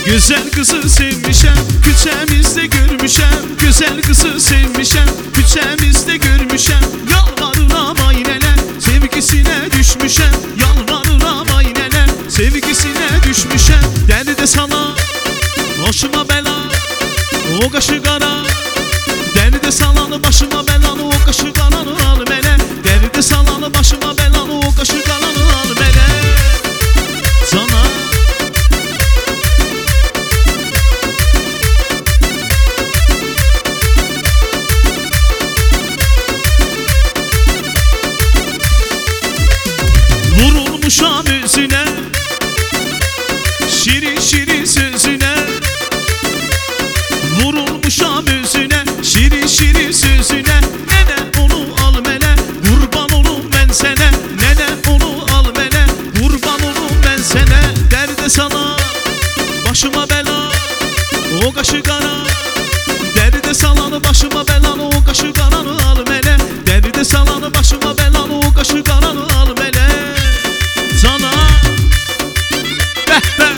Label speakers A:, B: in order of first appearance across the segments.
A: Güzel kızı sevmişem, küçemizde görmüşem. Güzel kızı sevmişem, küçemizde görmüşem. Yalvarıram ayneler, sevgisine düşmüşem. Yalvarıram ayneler, sevgisine düşmüşem. Derde sana, başıma bela, o kaşı kara. Derde salanı başıma belanı, o kaşı karanı al mene. Derde salanı başıma belanı, o kaşı karanı al mene. Sana vurulmuşam özüne, şirin şirin sözüne. Vurulmuşam özüne, şirin şirin sözüne. Nene onu al mene, kurban olum ben sene. Nene onu al mene, kurban olum ben sene. Derde sana, başıma bela, o kaşı kara. Derde salanı başıma belanı, o kaşı karanı al mene. Derde salanı başıma belanı, o kaşı karanı al mene. Sana beh beh.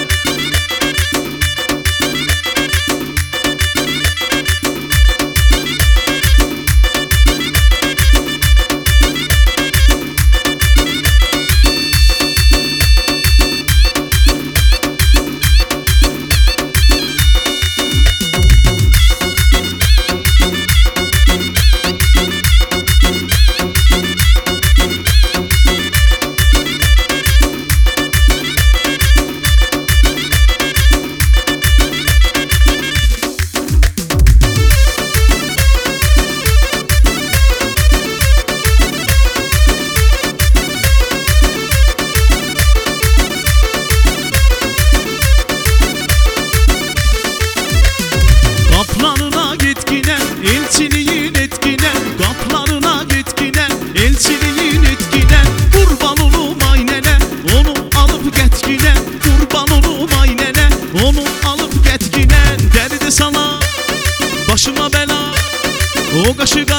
A: Kaplarına getkine, elçiliğin etkine. Kaplarına getkine, elçiliğin etkine. Kurban olum aynene, onu alıp getkine. Kurban olum aynene, onu alıp getkine. Derdi sana, başıma bela, o kaşı